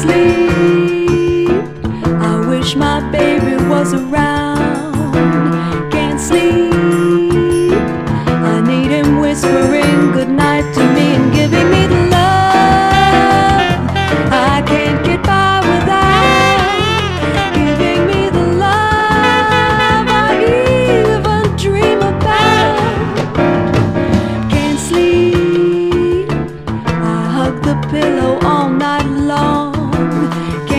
sleep. I wish my baby was around. Can't sleep. I need him whispering goodnight to me and giving me the love I can't get by without. Giving me the love I even dream about. Can't sleep. I hug the pillow all night long.